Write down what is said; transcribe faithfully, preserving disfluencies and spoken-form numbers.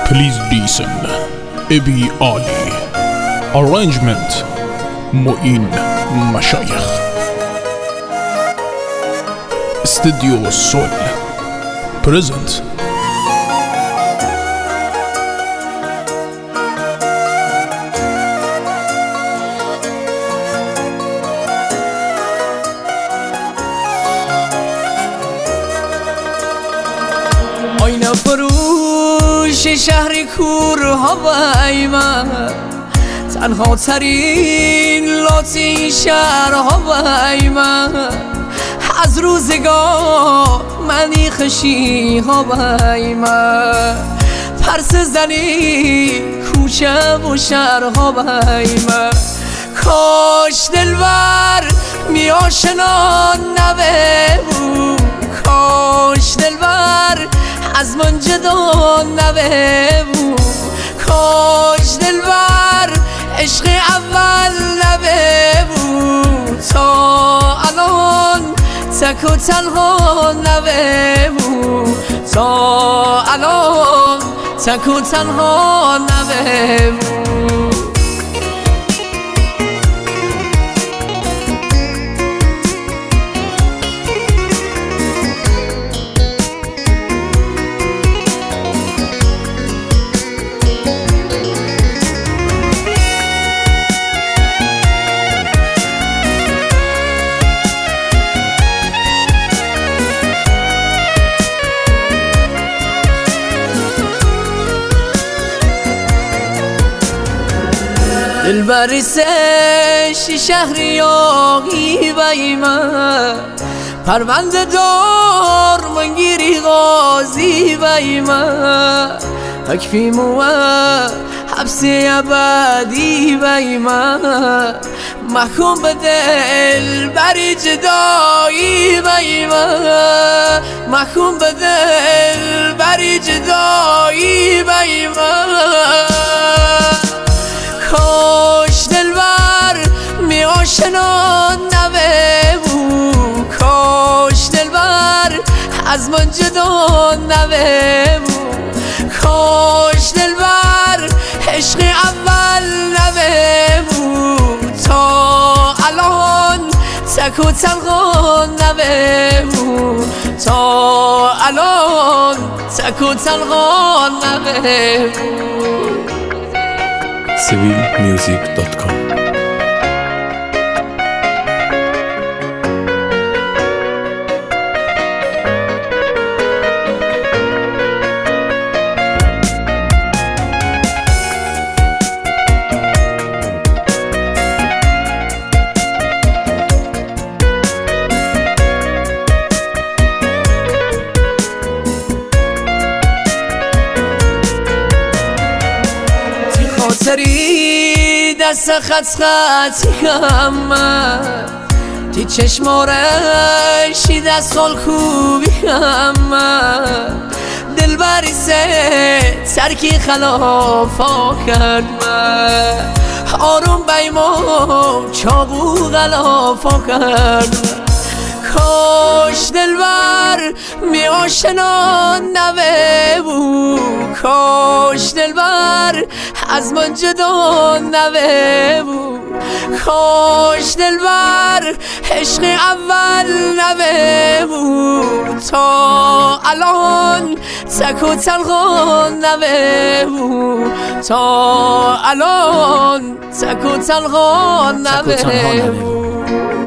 Please listen. ابی عالی. Arrangement معین مشایخ. استودیو سول Present. آینه فروش شهر کورها وای من، تنها ترین لاتی شهرها وای من، از روزگار منی خشی ها وای من، پرس زنی کوچه و شهرها وای من. کاش دلبر می آشنان نوه بود، کاش دلبر از من جدا نوه بود، کاش دلبر عشق اول نوه بود، تا الان تک و تنها نوه بود، تا الان تک و تنها نوه بود. دلبر سش شهریاری وای من، پرونده دار منگیری غازی وای من، حکفیم و حبس ابدی وای من، محکوم به دلبر جدایی وای من، محکوم به دلبر جدایی وای من. کاش دلبر می آشنان نوه بود، کاش دلبر از من جدا نوه بود، کاش دلبر عشق اول نوه بود، تا الان تک و تنها نوه بود، تا الان تک و تنها نوه بود. سویل میوزیک دات کام سری دست خط خطی همه تی چشمارشی دست سال خوبی همه، دلبری سه ترکی خلافا کرد من، آروم بیما چابو غلافا کرد. کاش دلبر می آشنان نوه بود، کاش دلبر از من جدا نوه بود، کاش دلبر عشق اول نوه بود، تا الان تک و تنها نوه بود، تا الان تک و تنها نوه بود.